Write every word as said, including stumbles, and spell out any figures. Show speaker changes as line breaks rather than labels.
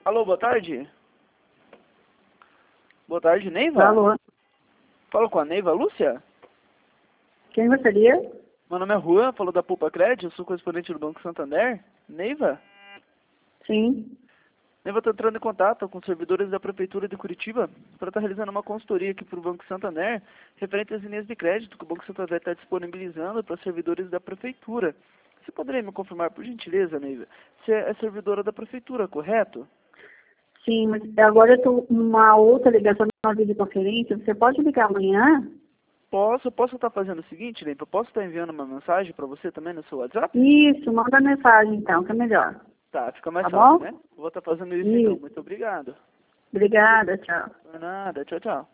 Alô, boa tarde. Boa tarde, Neiva?
Alô?
Falo com a Neiva Lúcia?
Quem gostaria?
Meu nome é Juan, falo da Poupa Crédito, eu sou correspondente do Banco Santander. Neiva?
Sim.
Neiva, estou entrando em contato com os servidores da Prefeitura de Curitiba para estar realizando uma consultoria aqui para o Banco Santander referente às linhas de crédito que o Banco Santander está disponibilizando para os servidores da Prefeitura. Você poderia me confirmar, por gentileza, Neiva, se é servidora da Prefeitura, correto?
Sim, mas agora eu estou numa outra ligação, numa videoconferência. Você pode ligar amanhã?
Posso, posso estar fazendo o seguinte, Neiva, posso estar enviando uma mensagem para você também no seu WhatsApp?
Isso, manda mensagem então, que é melhor.
Tá, fica mais
Tá
fácil,
bom?
né? Vou estar fazendo isso então.
Isso.
Muito obrigado.
Obrigada, tchau.
Por nada. Tchau, tchau.